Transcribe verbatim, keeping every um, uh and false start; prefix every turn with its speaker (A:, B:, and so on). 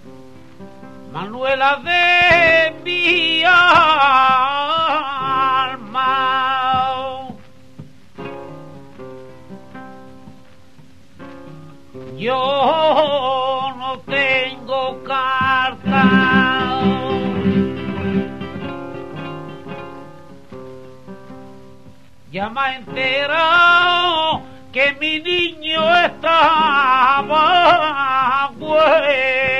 A: Manuela de mi alma, yo no tengo carta, ya me he enterado que mi niño estaba bueno.